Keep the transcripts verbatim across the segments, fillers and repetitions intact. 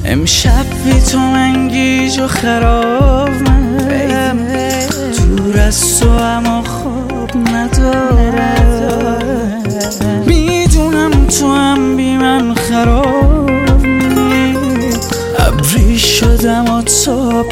امشب بی تو من گیج و خرابم، دور از تو اما خواب ندارم. میدونم تو هم بی من خرابی، ابری شدم و تاب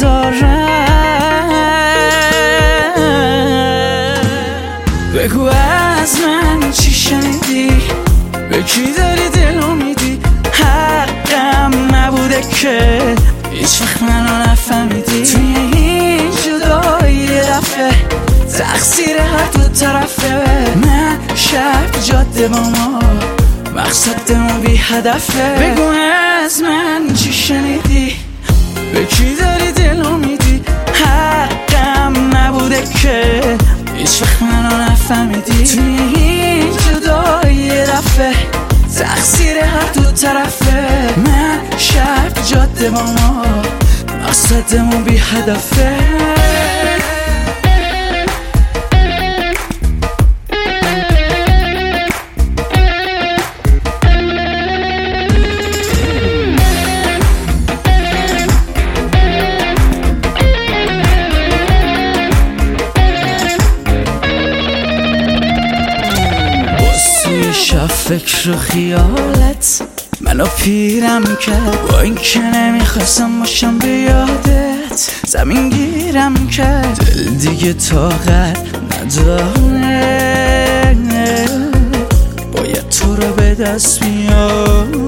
ندارم. بگو از من چی شنیدی، به کی داری دلو میدی؟ حقم نبوده که هیچ وقت منو نفهمیدی. توی این جدایی یه دفعه تقصیر هر دو طرفه. من شب جاده با ما مقصدمون بی هدفه. بگو از من چی شنیدی، به کی داری دلو میدی؟ حقم نبوده که هیچ وقت منو نفهمیدی. توی این جدایی یه دفعه تقصیر هر دو طرفه. من شب جاده با ما مقصدمون بی هدفه. شب فکر و خیالت منو پیرم کرد، با این که نمیخواستم باشم به یادت. زمین گیرم کرد، دل دیگه طاقت نداره، باید تو رو به دست بیاره.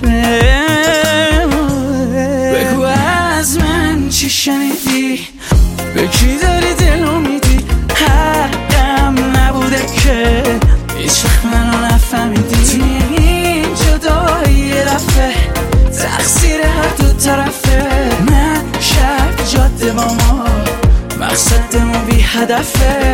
بگو از من چی شنیدی، به کی داری دلو میدی؟ حقم نبوده که هیچ وقت منو نفهمیدی. توی این جدایی یه دفعه تقصیر هر دو طرفه. من شب جاده با ما مقصدمون بی هدفه.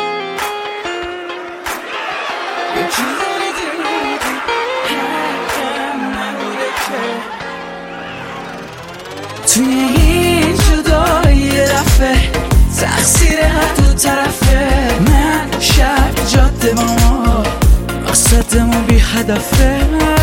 توی این جدایی یه دفعه تقصیر هر دو طرفه. من شب جاده با ما مقصدمون بی هدفه.